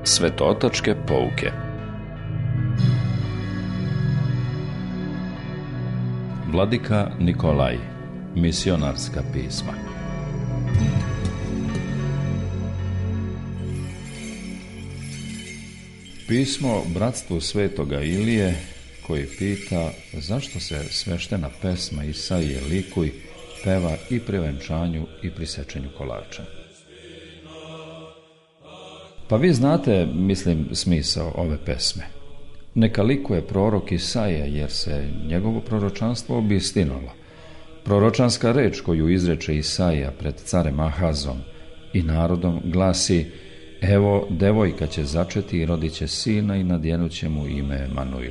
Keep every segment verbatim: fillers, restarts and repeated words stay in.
Svetotačke pouke. Vladika Nikolaj. Misionarska pisma. Pismo bratstvu svetoga Ilije, koji pita zašto se sveštena pesma Isaije Likuj peva i pri venčanju i pri sečenju kolača. Pa vi znate, mislim, smisao ove pesme. Neka likuje prorok Isaija, jer se njegovo proročanstvo obistinilo. Proročanska reč koju izreče Isaija pred carem Ahazom i narodom glasi: evo, devojka će začeti i rodit će sina i nadjenut će mu ime Emanuil.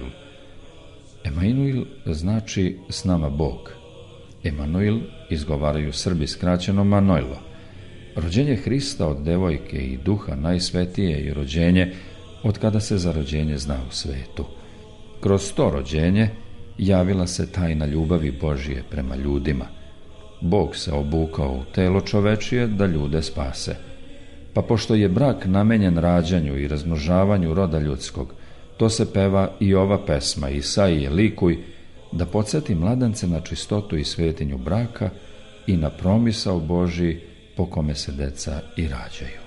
Emanuil znači s nama Bog. Emanuil izgovaraju Srbi skraćeno Manojlo. Rođenje Hrista od devojke i duha najsvetije i rođenje od kada se za rođenje zna u svetu. Kroz to rođenje javila se tajna ljubavi Božije prema ljudima. Bog se obukao u telo čovečije da ljude spase. Pa pošto je brak namenjen rađanju i razmnožavanju roda ljudskog, to se peva i ova pesma Isaije Likuj, da podsjeti mladence na čistotu i svetinju braka i na promisao Božiji po kome se deca i rađaju.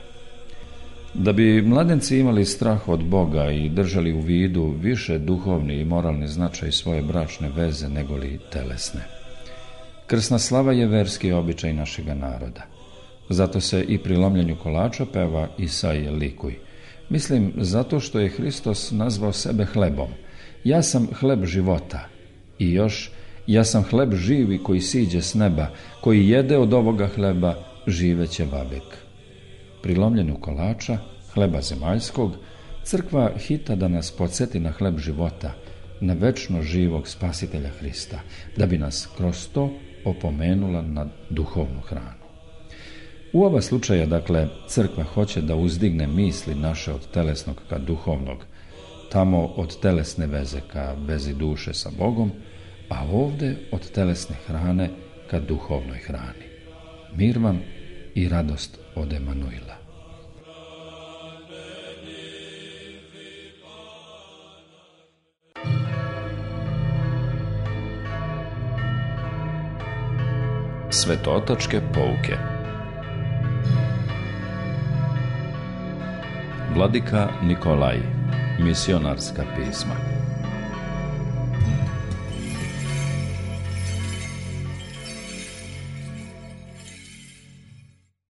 Da bi mladenci imali strah od Boga i držali u vidu više duhovni i moralni značaj svoje bračne veze nego li telesne. Krsna slava je verski običaj našega naroda. Zato se i pri lomljenju kolača peva Isaije Likuj. Mislim, zato što je Hristos nazvao sebe hlebom. Ja sam hleb života. I još, ja sam hleb živi koji siđe s neba, koji jede od ovoga hleba, živeće vavek. Pri lomljenju kolača, hleba zemaljskog, crkva hita da nas podsjeti na hleb života, na večno živog spasitelja Hrista, da bi nas kroz to opomenula na duhovnu hranu. U oba slučaja, dakle, crkva hoće da uzdigne misli naše od telesnog ka duhovnog, tamo od telesne veze ka vezi duše sa Bogom, a ovde od telesne hrane ka duhovnoj hrani. Mir vam i radost od Emanuila. Svetotačke pouke. Vladika Nikolaj. Misionarska pisma.